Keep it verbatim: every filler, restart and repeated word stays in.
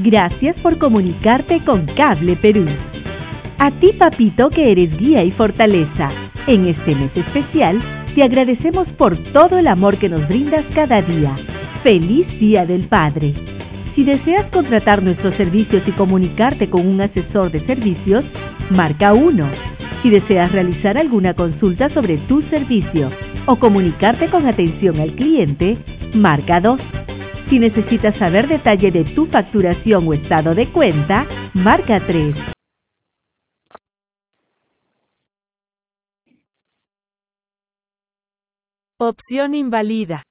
Gracias por comunicarte con Cable Perú. A ti, papito, que eres guía y fortaleza. En este mes especial, te agradecemos por todo el amor que nos brindas cada día. ¡Feliz Día del Padre! Si deseas contratar nuestros servicios y comunicarte con un asesor de servicios, marca uno. Si deseas realizar alguna consulta sobre tu servicio o comunicarte con atención al cliente, marca dos. Si necesitas saber detalle de tu facturación o estado de cuenta, marca tres. Opción invalida.